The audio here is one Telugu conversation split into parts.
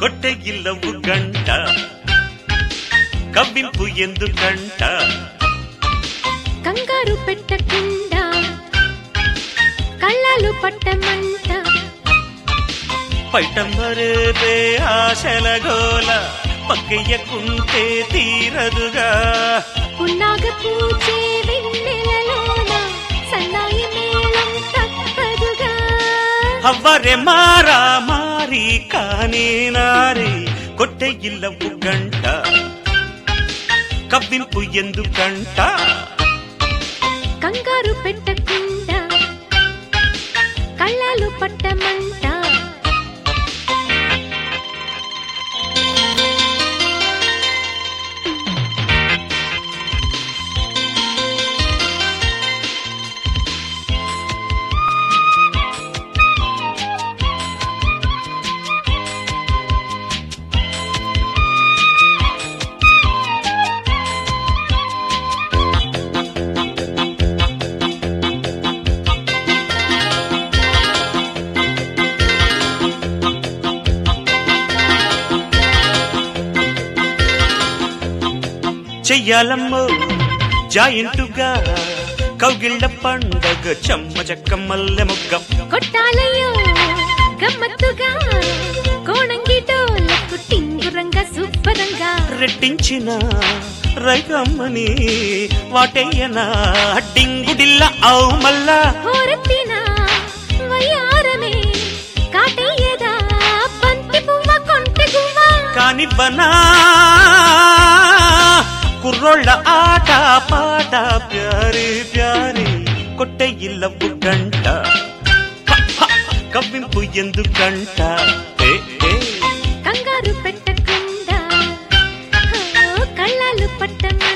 కొట్టే ఇల్లవు గంట కవ్వింపు ఎందుకంట కంగారు పెట్టకుండా కళ్ళలు పట్టమంట పైటమ్మరేపే ఆశల గోల పక్కయ్యకుంటే తీరదుగా పున్నాగ పూచే వెన్నెలలోన సన్నాయి మేళం తప్పదుగా అవ్వరే మారా మారి కానీ నారి కొట్టే ఇల్లవు గంట కవ్వింపు ఎందుకంట కంగారు పెట్టకుండా కళ్ళలు పట్టమంట చెయ్యాలమ్మో జాయింటుగా కౌగిళ్ళ పండగ చెమ్మ చెక్క మల్లె మొగ్గ కొట్టాలయ్యో గమ్మత్తుగా కోణంగిటోలకు టింగురంగా సూపరంగా రెట్టించిన రైకమ్మని వాటయ్యనా డింగుడిల్ల అవు మల్లా హోరెత్తిన వయ్యారమే కాటయ్యదా బంతి పువ్వ కొంటె గువ్వ కానివ్వనా కుర్రోళ్ళ ఆట పాట ప్యారి ప్యారి కొట్టే ఇల్లవు గంట కవ్వింపు ఎందుకంట కంగారు పెట్టకుండా కళ్ళలు పట్టమంట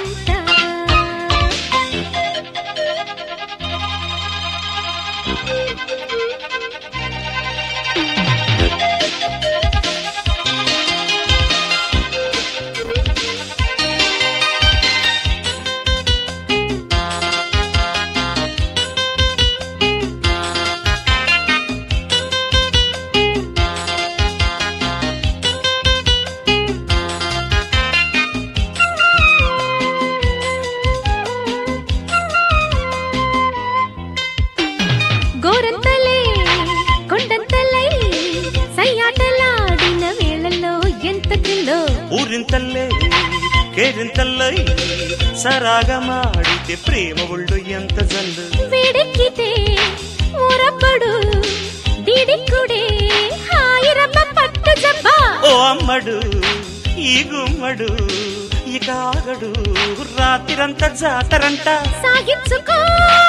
గోరంతలే కొండంతలై సయ్యాటలాడిన వేళల్లో ఎంత థ్రిల్లో ఊరింతల్లే కేరింతల్లై సరాగమాడితే ప్రేమ ఒళ్ళు ఎంత జల్లు వేడెక్కితే ఊరబ్బడు డిడిక్కుడే హాయిరమ్మ పట్టు జబ్బ ఓ అమ్మడు ఈ గుమ్మడు ఇక ఆగడు రాత్రిరంతా జాతరంట సాగించుకో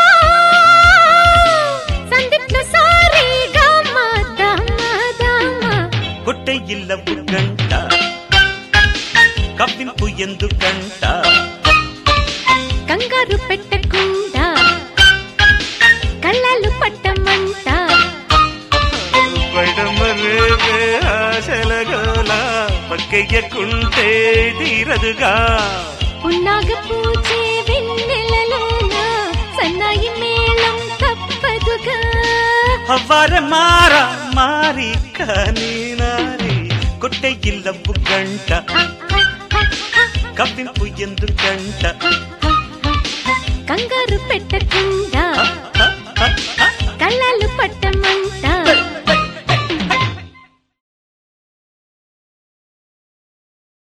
సందిట్లో సారీ గమ్మ దమ్మ దమ్మ కొట్టే ఇల్లవు గంట కవ్వింపు ఎందుకంట కంగారు పెట్టకుండా కళ్ళలు పట్టమంట పైడమరేపే ఆశల గోల పక్కయ్యకుంటే తీరదుగా పున్నాగ పూచే వెన్నెలలోన సన్నాయి మేళం తప్పదుగా అవ్వారె మారా మారి కానీ నారి కొట్టే ఇల్లవు గంట కవ్వింపు ఎందుకంట కంగారు పెట్టకుండా